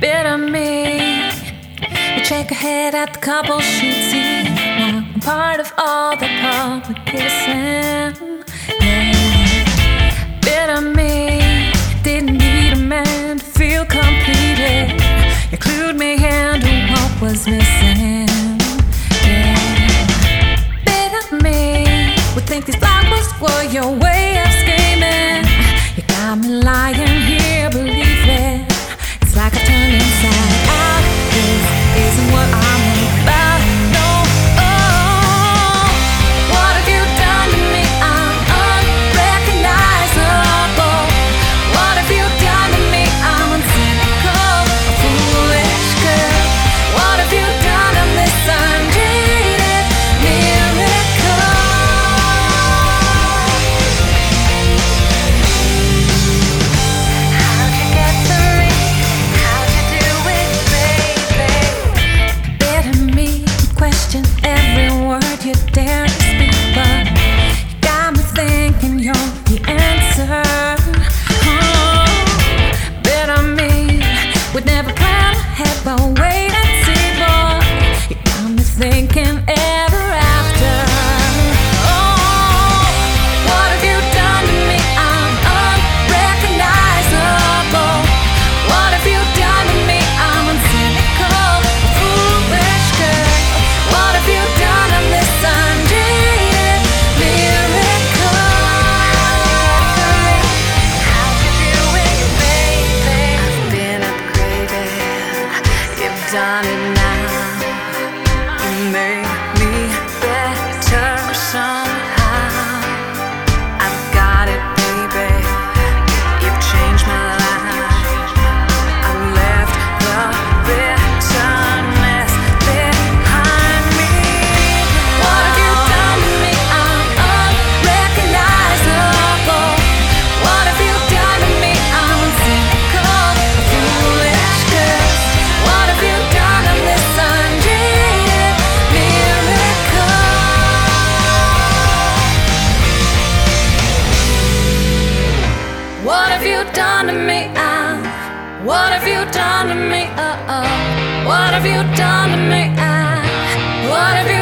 bit of me. You shake her head at the couple she'd see. Now I'm part of all the public kissing. Yeah. Bit of me didn't need a man to feel completed. You clued me into what was missing. Yeah. Bit of me would think these blockbusters were your way of scheming. You got me lying here, believe it. It's like I turned inside out. This isn't what I'm about. No, oh, what have you done to me? I'm unrecognizable. What have you done to me? I'm uncynical, a foolish girl. What have you done? I'm this undated miracle. How'd you get to me? How'd you do it, baby? Bit of me, question every word you dare to speak, but you got me thinking you're the answer. Oh, bit of me would never plan ahead, but wait and see, boy. You got me thinking ever after. Oh, what have you done to me? I'm unrecognizable. What have you done to me? I'm uncynical, a foolish girl. What have you done? I'm this undated miracle. How'd you do it, baby? I've been upgraded. You've done it now. You made me better somehow. I've got it, baby. You've changed my life. I've left the bitterness behind me. What have you done to me? I'm unrecognizable. What have you done to me? I'm uncynical, a foolish girl. What have you done? I'm this undated miracle. What have you done to me? What have you done to me? What have you done to me? What have you